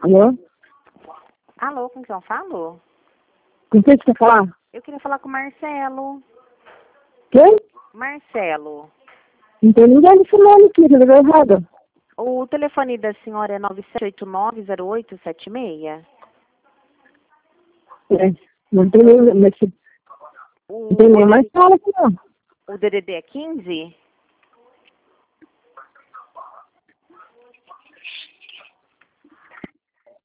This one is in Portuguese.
Alô? Alô, com quem eu falo? Com quem você quer falar? Eu queria falar com o Marcelo. Quem? Marcelo. Não tem ninguém desse nome aqui, você ligou errado. O telefone da senhora é 97890876? É, não tem ninguém, mas não O, tem nem mais fala aqui não. o DDD é 15?